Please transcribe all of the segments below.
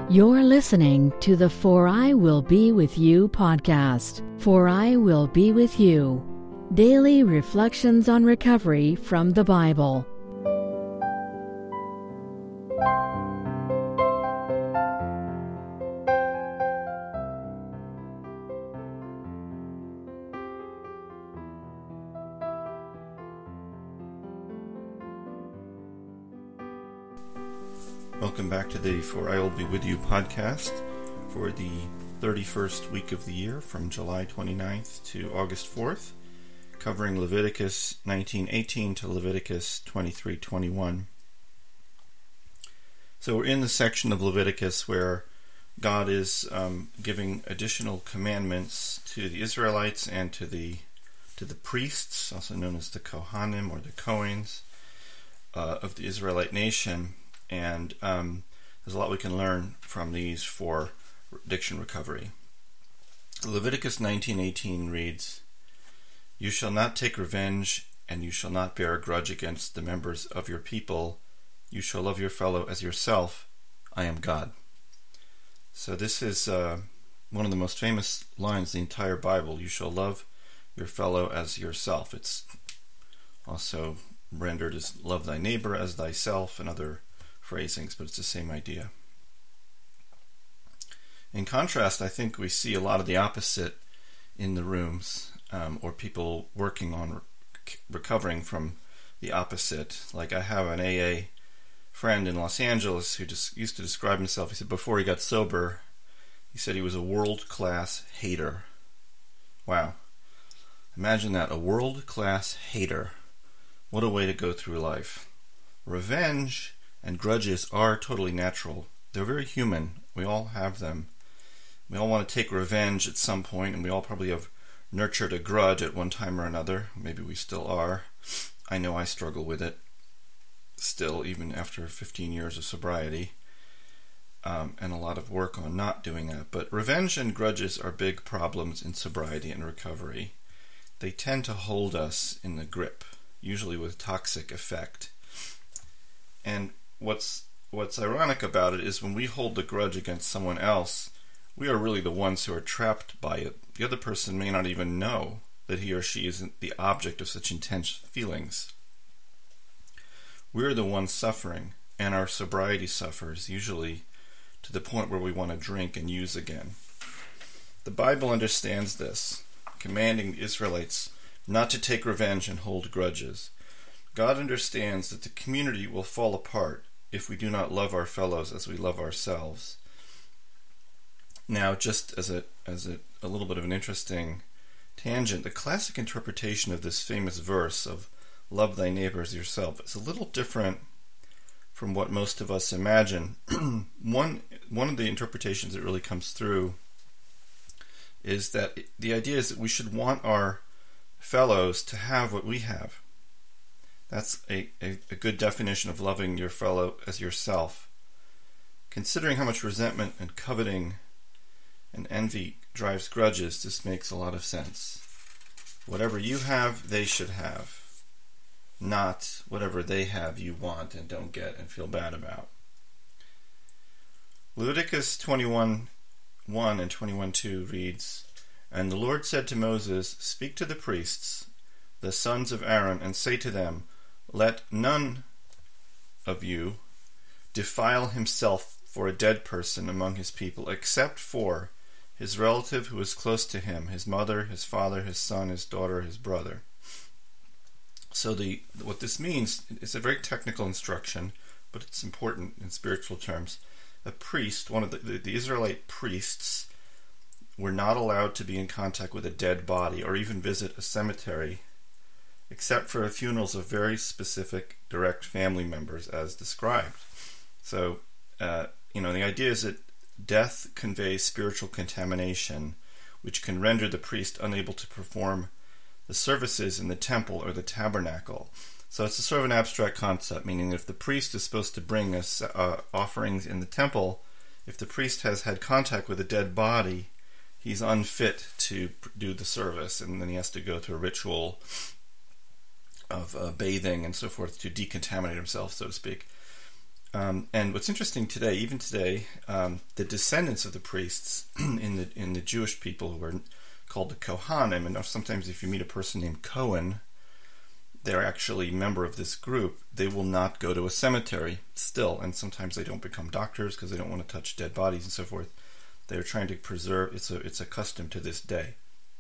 You're listening to the For I Will Be With You podcast. For I Will Be With You. Daily reflections on recovery from the Bible. Welcome back to the For I Will Be With You podcast for the 31st week of the year from July 29th to August 4th, covering Leviticus 19:18 to Leviticus 23:21. So we're in the section of Leviticus where God is giving additional commandments to the Israelites and to the priests, also known as the Kohanim or the Kohanes of the Israelite nation. And there's a lot we can learn from these for addiction recovery. Leviticus 19:18 reads, "You shall not take revenge, and you shall not bear a grudge against the members of your people. You shall love your fellow as yourself. I am God." So this is one of the most famous lines in the entire Bible. You shall love your fellow as yourself. It's also rendered as love thy neighbor as thyself and other phrasings, but it's the same idea. In contrast, I think we see a lot of the opposite in the rooms, or people working on recovering from the opposite. Like I have an AA friend in Los Angeles who just used to describe himself. He said before he got sober, he said he was a world-class hater. Wow. Imagine that, a world-class hater. What a way to go through life. Revenge and grudges are totally natural. They're very human. We all have them. We all want to take revenge at some point, and we all probably have nurtured a grudge at one time or another. Maybe we still are. I know I struggle with it still, even after 15 years of sobriety, and a lot of work on not doing that. But revenge and grudges are big problems in sobriety and recovery. They tend to hold us in the grip, usually with toxic effect. And what's ironic about it is when we hold the grudge against someone else, we are really the ones who are trapped by it. The other person may not even know that he or she isn't the object of such intense feelings. We're the ones suffering, and our sobriety suffers, usually to the point where we want to drink and use again. The Bible understands this, commanding the Israelites not to take revenge and hold grudges. God understands that the community will fall apart if we do not love our fellows as we love ourselves. Now, just as a little bit of an interesting tangent, the classic interpretation of this famous verse of love thy neighbor as yourself is a little different from what most of us imagine. One of the interpretations that really comes through is that the idea is that we should want our fellows to have what we have. That's a good definition of loving your fellow as yourself. Considering how much resentment and coveting and envy drives grudges, this makes a lot of sense. Whatever you have, they should have. Not whatever they have you want and don't get and feel bad about. Leviticus 21:1 and 21:2 reads, "And the Lord said to Moses, Speak to the priests, the sons of Aaron, and say to them, Let none of you defile himself for a dead person among his people, except for his relative who is close to him, his mother, his father, his son, his daughter, his brother." So what this means is a very technical instruction, but it's important in spiritual terms. A priest, one of the Israelite priests, were not allowed to be in contact with a dead body or even visit a cemetery, except for funerals of very specific direct family members as described. So, the idea is that death conveys spiritual contamination, which can render the priest unable to perform the services in the temple or the tabernacle. So it's a sort of an abstract concept, meaning if the priest is supposed to bring us offerings in the temple, if the priest has had contact with a dead body, he's unfit to do the service, and then he has to go through a ritual of bathing and so forth to decontaminate himself, so to speak. And what's interesting today, even today, the descendants of the priests in the Jewish people who are called the Kohanim, and sometimes if you meet a person named Cohen, they're actually a member of this group, they will not go to a cemetery still, and sometimes they don't become doctors because they don't want to touch dead bodies and so forth. They're trying to preserve, it's a custom to this day.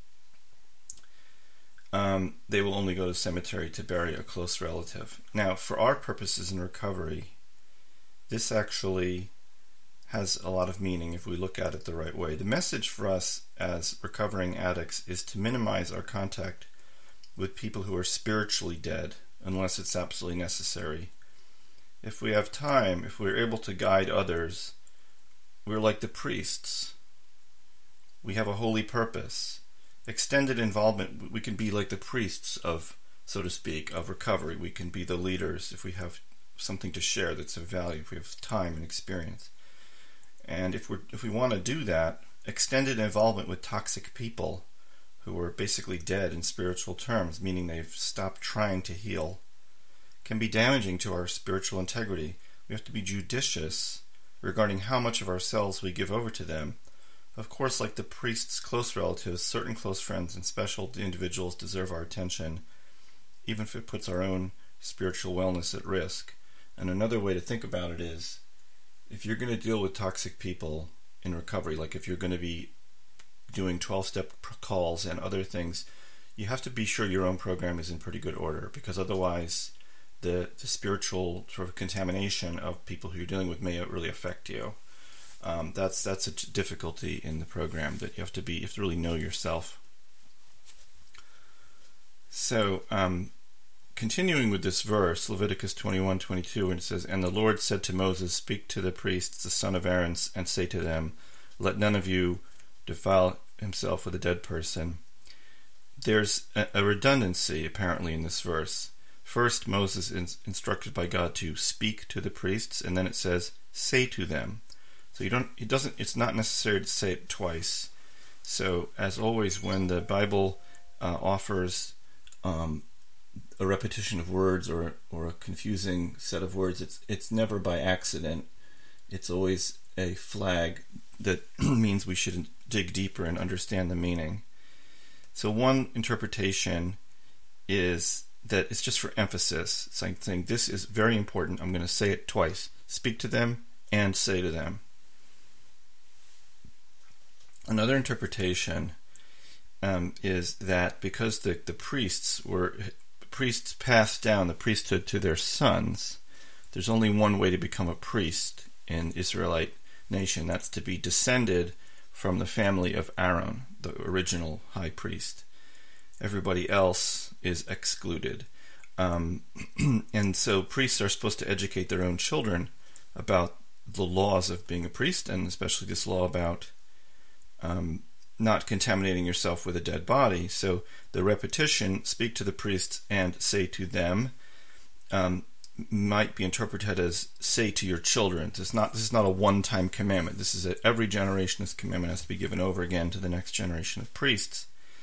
They will only go to a cemetery to bury a close relative. Now, for our purposes in recovery, this actually has a lot of meaning if we look at it the right way. The message for us as recovering addicts is to minimize our contact with people who are spiritually dead unless it's absolutely necessary. If we have time, if we're able to guide others, we're like the priests. We have a holy purpose. Extended involvement, we can be like the priests of, so to speak, of recovery. We can be the leaders if we have something to share that's of value, if we have time and experience. And if we want to do that, extended involvement with toxic people who are basically dead in spiritual terms, meaning they've stopped trying to heal, can be damaging to our spiritual integrity. We have to be judicious regarding how much of ourselves we give over to them. Of course, like the priest's close relatives, certain close friends and special individuals deserve our attention, even if it puts our own spiritual wellness at risk. And another way to think about it is, if you're going to deal with toxic people in recovery, like if you're going to be doing 12-step calls and other things, you have to be sure your own program is in pretty good order, because otherwise the spiritual sort of contamination of people who you're dealing with may really affect you. That's a difficulty in the program, that you have to really know yourself. So, continuing with this verse, Leviticus 21:22, and it says, "And the Lord said to Moses, Speak to the priests, the son of Aaron, and say to them, Let none of you defile himself with a dead person." There's a redundancy, apparently, in this verse. First, Moses is instructed by God to speak to the priests, and then it says, say to them. So it's not necessary to say it twice. So, as always, when the Bible offers a repetition of words or a confusing set of words, it's never by accident. It's always a flag that means we should dig deeper and understand the meaning. So one interpretation is that it's just for emphasis. It's like saying, this is very important, I'm going to say it twice. Speak to them and say to them. Another interpretation is that because the priests passed down the priesthood to their sons, there's only one way to become a priest in Israelite nation. That's to be descended from the family of Aaron, the original high priest. Everybody else is excluded. And so priests are supposed to educate their own children about the laws of being a priest, and especially this law about not contaminating yourself with a dead body. So the repetition, speak to the priests and say to them, might be interpreted as say to your children. This is not a one-time commandment. This is every generation this commandment has to be given over again to the next generation of priests.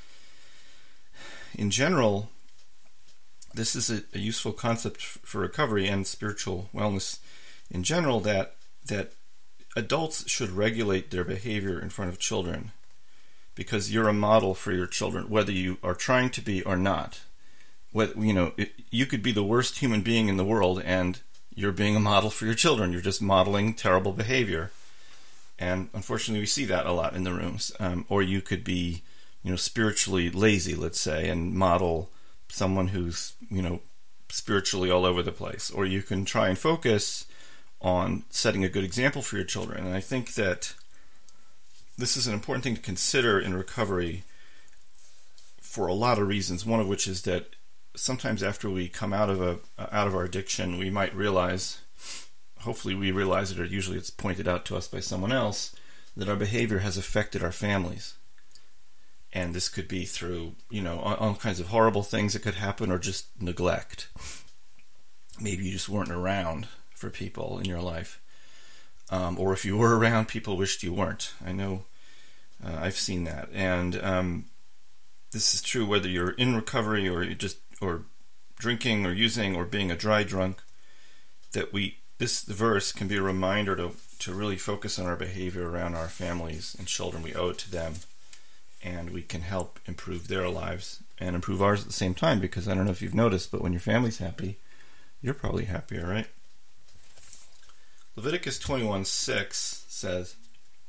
In general, this is a useful concept for recovery and spiritual wellness in general, that adults should regulate their behavior in front of children, because you're a model for your children, whether you are trying to be or not. You could be the worst human being in the world and you're being a model for your children. You're just modeling terrible behavior. And unfortunately, we see that a lot in the rooms. Or you could be, spiritually lazy, let's say, and model someone who's, spiritually all over the place. Or you can try and focus on setting a good example for your children. And I think that this is an important thing to consider in recovery for a lot of reasons. One of which is that sometimes after we come out of our addiction, we might realize, hopefully we realize it, or usually it's pointed out to us by someone else, that our behavior has affected our families. And this could be through, all kinds of horrible things that could happen, or just neglect. Maybe you just weren't around for people in your life. Or if you were around, people wished you weren't. I know I've seen that. And this is true whether you're in recovery or drinking or using or being a dry drunk, that we this verse can be a reminder to really focus on our behavior around our families and children. We owe it to them, and we can help improve their lives and improve ours at the same time, because I don't know if you've noticed, but when your family's happy, you're probably happier, right? Leviticus 21:6 says,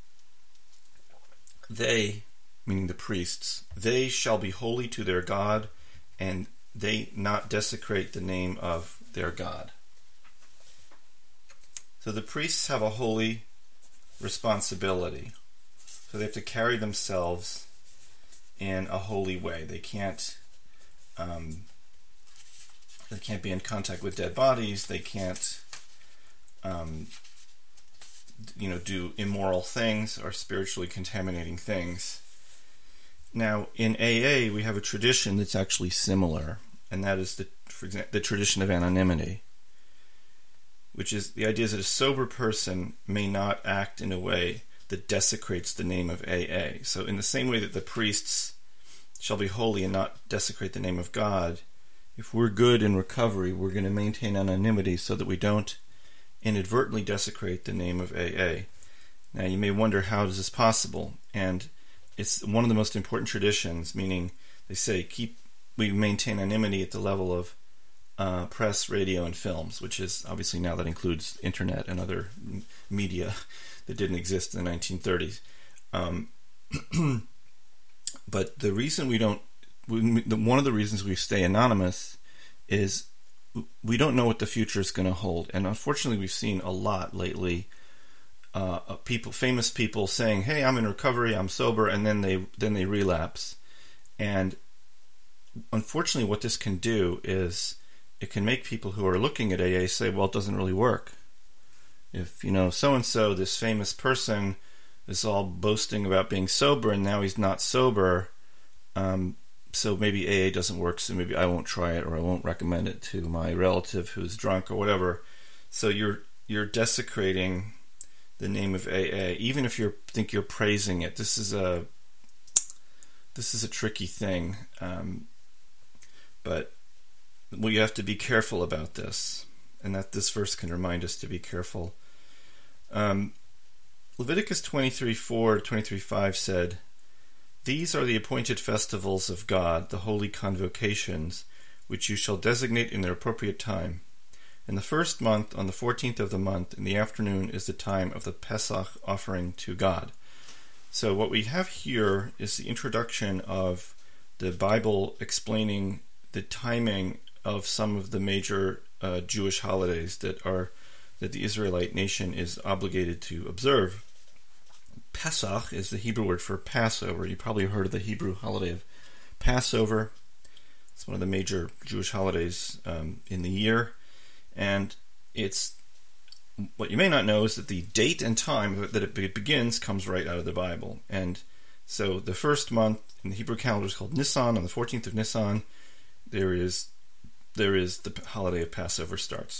"They," meaning the priests, "they shall be holy to their God, and they not desecrate the name of their God." So the priests have a holy responsibility. So they have to carry themselves in a holy way. They can't be in contact with dead bodies. They can't do immoral things or spiritually contaminating things. Now, in AA, we have a tradition that's actually similar, and that is the tradition of anonymity, which is the idea that a sober person may not act in a way that desecrates the name of AA. So in the same way that the priests shall be holy and not desecrate the name of God, if we're good in recovery, we're going to maintain anonymity so that we don't inadvertently desecrate the name of AA. Now you may wonder, how is this possible? And it's one of the most important traditions, meaning they say we maintain anonymity at the level of press, radio, and films, which is obviously now that includes internet and other media that didn't exist in the 1930s. But the reason one of the reasons we stay anonymous is we don't know what the future is going to hold. And unfortunately, we've seen a lot lately, famous people saying, "Hey, I'm in recovery, I'm sober," and then they relapse. And unfortunately, what this can do is it can make people who are looking at AA say, "Well, it doesn't really work. If, so-and-so, this famous person, is all boasting about being sober, and now he's not sober, so maybe AA doesn't work, so maybe I won't try it, or I won't recommend it to my relative who's drunk," or whatever. So you're desecrating the name of AA, even if you think you're praising it. This is a tricky thing, but we have to be careful about this, and that this verse can remind us to be careful. Leviticus 23:4 to 23:5 said, "These are the appointed festivals of God, the holy convocations, which you shall designate in their appropriate time. In the first month, on the 14th of the month, in the afternoon, is the time of the Pesach offering to God." So what we have here is the introduction of the Bible explaining the timing of some of the major Jewish holidays that the Israelite nation is obligated to observe. Pesach is the Hebrew word for Passover. You probably heard of the Hebrew holiday of Passover. It's one of the major Jewish holidays in the year. And what you may not know is that the date and time that it begins comes right out of the Bible. And so the first month in the Hebrew calendar is called Nisan. On the 14th of Nisan, there is the holiday of Passover starts.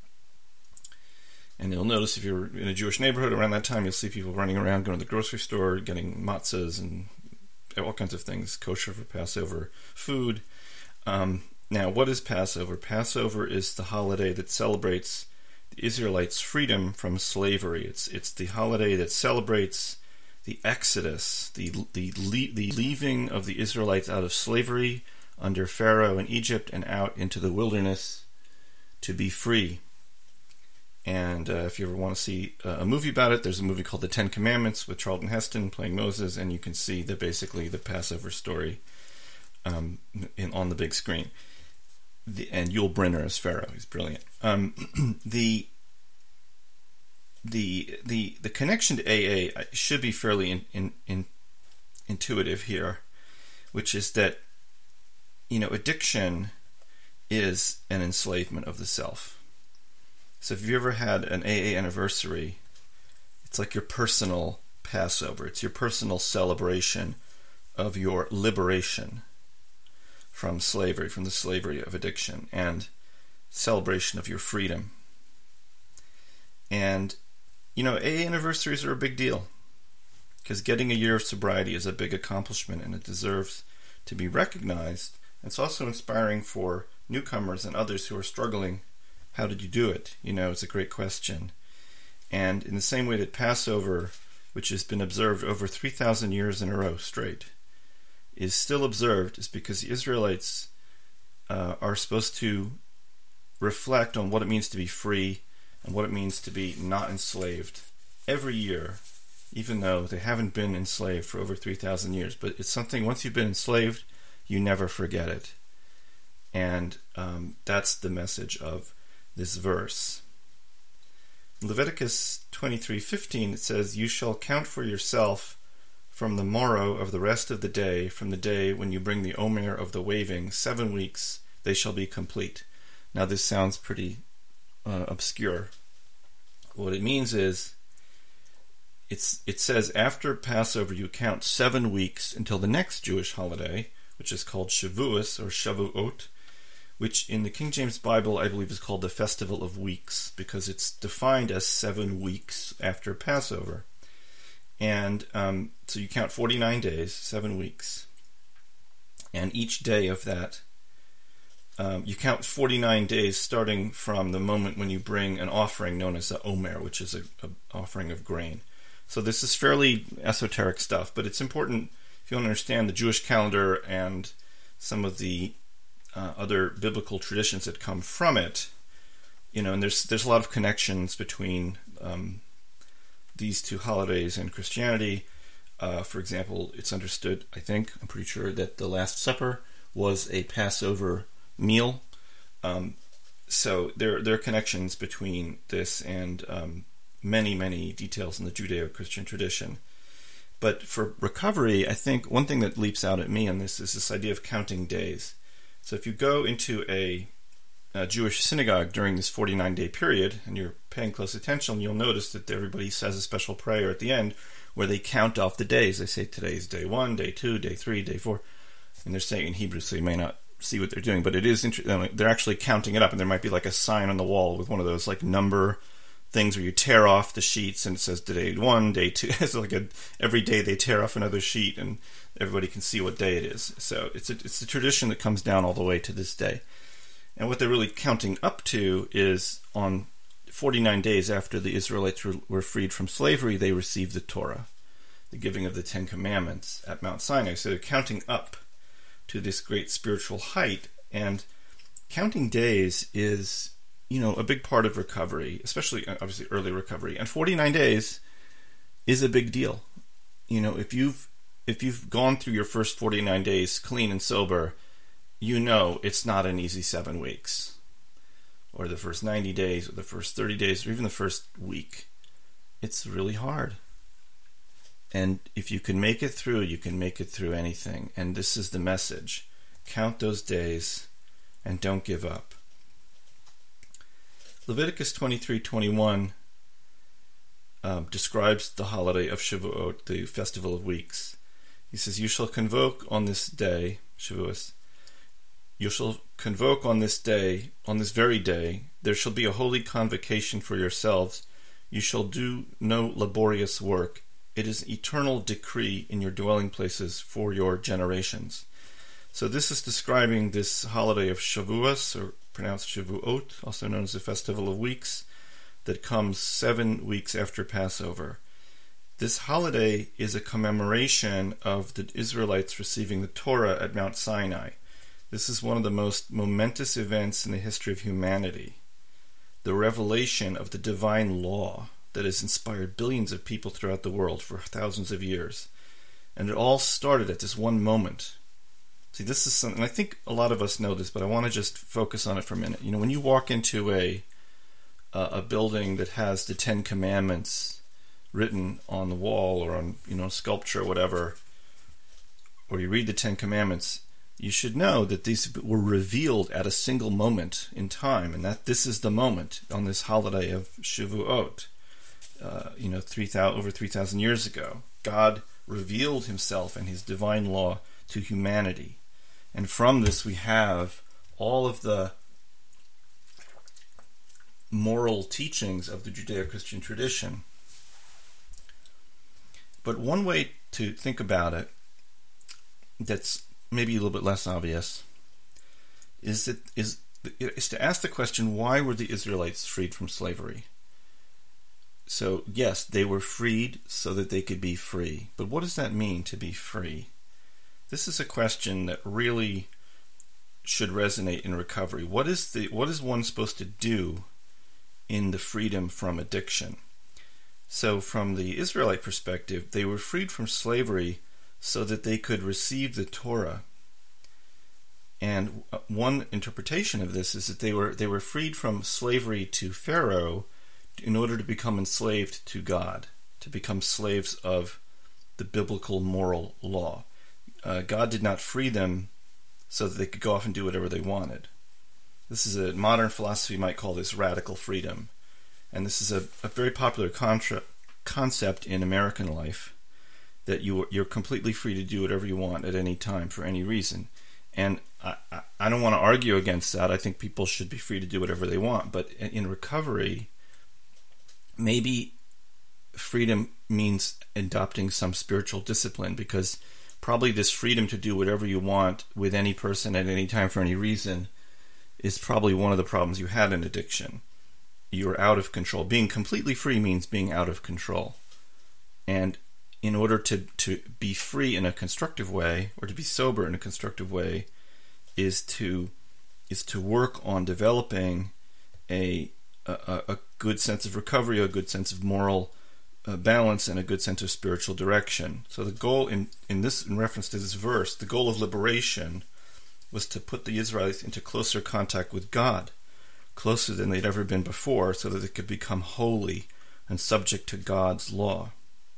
And you'll notice if you're in a Jewish neighborhood around that time, you'll see people running around, going to the grocery store, getting matzahs and all kinds of things, kosher for Passover food. Now, what is Passover? Passover is the holiday that celebrates the Israelites' freedom from slavery. It's the holiday that celebrates the Exodus, the leaving of the Israelites out of slavery under Pharaoh in Egypt and out into the wilderness to be free. And if you ever want to see a movie about it, there's a movie called The Ten Commandments with Charlton Heston playing Moses, and you can see basically the Passover story on the big screen. And Yul Brynner as Pharaoh, he's brilliant. The connection to AA should be fairly intuitive here, which is that addiction is an enslavement of the self. So if you've ever had an AA anniversary, it's like your personal Passover. It's your personal celebration of your liberation from slavery, from the slavery of addiction, and celebration of your freedom. And, AA anniversaries are a big deal, because getting a year of sobriety is a big accomplishment, and it deserves to be recognized. It's also inspiring for newcomers and others who are struggling how did you do it? It's a great question. And in the same way that Passover, which has been observed over 3,000 years in a row straight, is still observed, is because the Israelites are supposed to reflect on what it means to be free and what it means to be not enslaved every year, even though they haven't been enslaved for over 3,000 years. But it's something, once you've been enslaved, you never forget it. And that's the message of this verse. In Leviticus 23:15, it says, "You shall count for yourself from the morrow of the rest of the day, from the day when you bring the omer of the waving, 7 weeks, they shall be complete." Now this sounds pretty obscure. What it means is, it says after Passover you count 7 weeks until the next Jewish holiday, which is called Shavuos or Shavuot, which in the King James Bible I believe is called the Festival of Weeks, because it's defined as 7 weeks after Passover. And so you count 49 days, 7 weeks. And each day of that, you count 49 days starting from the moment when you bring an offering known as the omer, which is an offering of grain. So this is fairly esoteric stuff, but it's important if you want to understand the Jewish calendar and some of the other biblical traditions that come from it. And there's a lot of connections between these two holidays and Christianity. For example, it's understood, I'm pretty sure, that the Last Supper was a Passover meal. So there are connections between this and many, many details in the Judeo-Christian tradition. But for recovery, I think one thing that leaps out at me on this is this idea of counting days. So if you go into a Jewish synagogue during this 49-day period, and you're paying close attention, you'll notice that everybody says a special prayer at the end where they count off the days. They say today's day 1, day 2, day 3, day 4. And they're saying in Hebrew, so you may not see what they're doing, but it is interesting. They're actually counting it up, and there might be like a sign on the wall with one of those like number things where you tear off the sheets and it says day 1, day 2. It's like every day they tear off another sheet and everybody can see what day it is. So it's a tradition that comes down all the way to this day. And what they're really counting up to is on 49 days after the Israelites were freed from slavery, they received the Torah, the giving of the 10 Commandments at Mount Sinai. So they're counting up to this great spiritual height. And counting days is, a big part of recovery, especially obviously early recovery. And 49 days is a big deal. If you've gone through your first 49 days clean and sober, it's not an easy 7 weeks, or the first 90 days, or the first 30 days, or even the first week. It's really hard. And if you can make it through, you can make it through anything. And this is the message. Count those days and don't give up. Leviticus 23:21 describes the holiday of Shavuot, the Festival of Weeks. He says, "You shall convoke on this day," Shavuos, "you shall convoke on this day, on this very day, there shall be a holy convocation for yourselves. You shall do no laborious work. It is eternal decree in your dwelling places for your generations." So this is describing this holiday of Shavuos, or pronounced Shavuot, also known as the Festival of Weeks, that comes 7 weeks after Passover. This holiday is a commemoration of the Israelites receiving the Torah at Mount Sinai. This is one of the most momentous events in the history of humanity. The revelation of the divine law that has inspired billions of people throughout the world for thousands of years. And it all started at this one moment. See, this is something, and I think a lot of us know this, but I want to just focus on it for a minute. When you walk into a building that has the 10 Commandments written on the wall or on, sculpture or whatever, or you read the 10 Commandments, you should know that these were revealed at a single moment in time, and that this is the moment on this holiday of Shavuot. Over 3,000 years ago, God revealed himself and his divine law to humanity. And from this we have all of the moral teachings of the Judeo-Christian tradition. But one way to think about it that's maybe a little bit less obvious is is to ask the question, why were the Israelites freed from slavery? So, yes, they were freed so that they could be free. But what does that mean, to be free? This is a question that really should resonate in recovery. What is one supposed to do in the freedom from addiction? So from the Israelite perspective, they were freed from slavery so that they could receive the Torah. And one interpretation of this is that they were freed from slavery to Pharaoh in order to become enslaved to God, to become slaves of the biblical moral law. God did not free them so that they could go off and do whatever they wanted. This is a modern philosophy might call this radical freedom. And this is a very popular concept in American life, that you're completely free to do whatever you want at any time for any reason. And I don't want to argue against that. I think people should be free to do whatever they want. But in recovery, maybe freedom means adopting some spiritual discipline, because probably this freedom to do whatever you want with any person at any time for any reason is probably one of the problems you had in addiction. You're out of control. Being completely free means being out of control. And in order to be free in a constructive way, or to be sober in a constructive way, is to work on developing a good sense of recovery, a good sense of moral balance, and a good sense of spiritual direction. So the goal in reference to this verse, the goal of liberation was to put the Israelites into closer contact with God, closer than they'd ever been before, so that they could become holy and subject to God's law.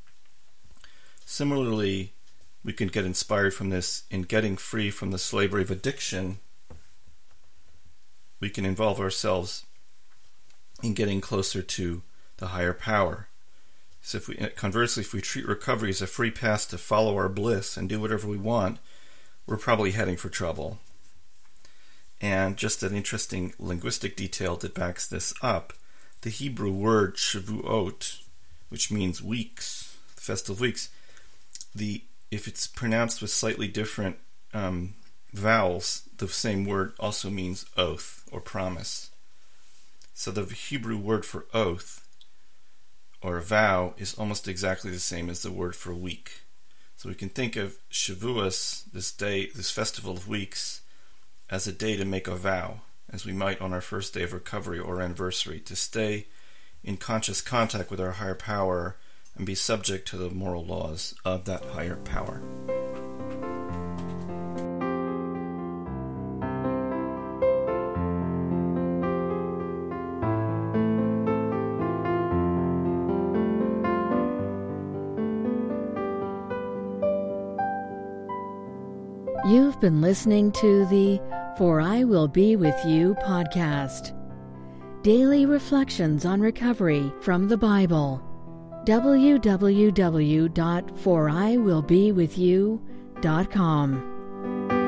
Similarly, we can get inspired from this in getting free from the slavery of addiction. We can involve ourselves in getting closer to the higher power. So conversely, if we treat recovery as a free pass to follow our bliss and do whatever we want, we're probably heading for trouble. And just an interesting linguistic detail that backs this up, the Hebrew word Shavuot, which means weeks, the festival of weeks, if it's pronounced with slightly different vowels, the same word also means oath or promise. So the Hebrew word for oath or vow is almost exactly the same as the word for week. So we can think of Shavuos, this day, this festival of weeks, as a day to make a vow, as we might on our first day of recovery or anniversary, to stay in conscious contact with our higher power and be subject to the moral laws of that higher power. You've been listening to the For I Will Be With You podcast. Daily reflections on recovery from the Bible. www.foriwillbewithyou.com